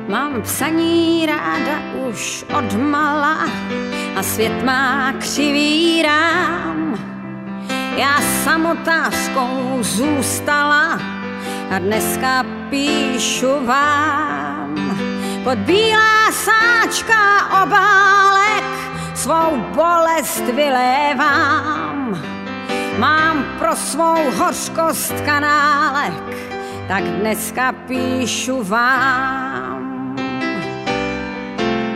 Mám psaní ráda už od mala a svět má křivý rám. Já samotářkou zůstala a dneska píšu vám. Pod bílá sáčka obálek svou bolest vylévám. Mám pro svou hořkost kanálek, tak dneska píšu vám.